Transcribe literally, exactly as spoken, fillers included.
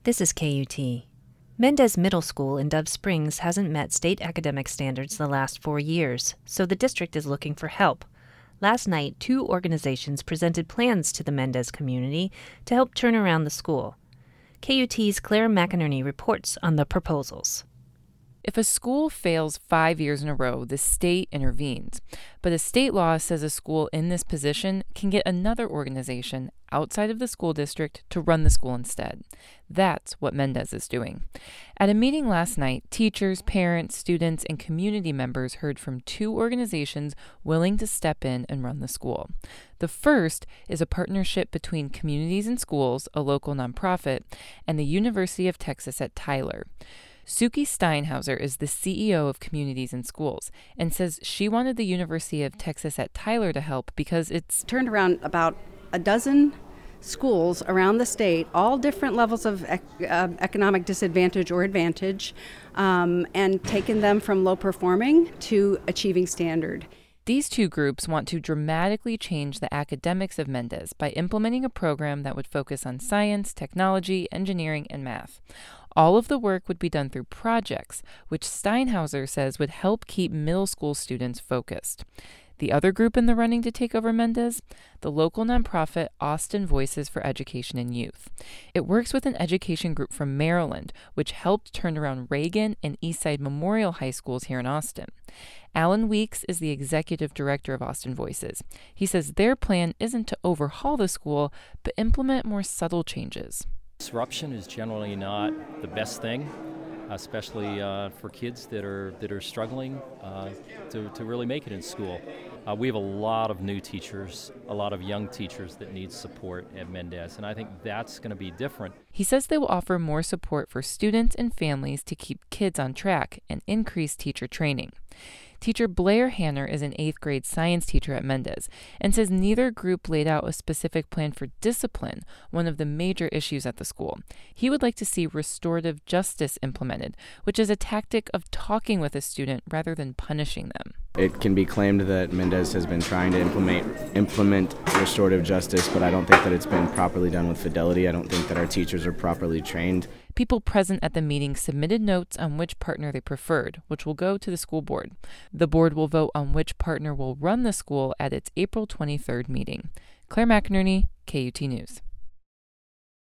This is K U T. Mendez Middle School in Dove Springs hasn't met state academic standards the last four years, so the district is looking for help. Last night, two organizations presented plans to the Mendez community to help turn around the school. K U T's Claire McInerney reports on the proposals. If a school fails five years in a row, the state intervenes. But a state law says a school in this position can get another organization outside of the school district to run the school instead. That's what Mendez is doing. At a meeting last night, teachers, parents, students, and community members heard from two organizations willing to step in and run the school. The first is a partnership between Communities in Schools, a local nonprofit, and the University of Texas at Tyler. Suki Steinhauser is the C E O of Communities in Schools and says she wanted the University of Texas at Tyler to help because it's turned around about a dozen schools around the state, all different levels of ec- uh, economic disadvantage or advantage, um, and taken them from low performing to achieving standard. These two groups want to dramatically change the academics of Mendez by implementing a program that would focus on science, technology, engineering, and math. All of the work would be done through projects, which Steinhauser says would help keep middle school students focused. The other group in the running to take over Mendez? The local nonprofit Austin Voices for Education and Youth. It works with an education group from Maryland, which helped turn around Reagan and Eastside Memorial High Schools here in Austin. Alan Weeks is the executive director of Austin Voices. He says their plan isn't to overhaul the school, but implement more subtle changes. Disruption is generally not the best thing, especially uh, for kids that are that are struggling uh, to, to really make it in school. Uh, we have a lot of new teachers, a lot of young teachers that need support at Mendez, and I think that's going to be different. He says they will offer more support for students and families to keep kids on track and increase teacher training. Teacher Blair Hanner is an eighth grade science teacher at Mendez and says neither group laid out a specific plan for discipline, one of the major issues at the school. He would like to see restorative justice implemented, which is a tactic of talking with a student rather than punishing them. It can be claimed that Mendez has been trying to implement implement restorative justice, but I don't think that it's been properly done with fidelity. I don't think that our teachers are properly trained. People present at the meeting submitted notes on which partner they preferred, which will go to the school board. The board will vote on which partner will run the school at its April twenty-third meeting. Claire McInerney, K U T News.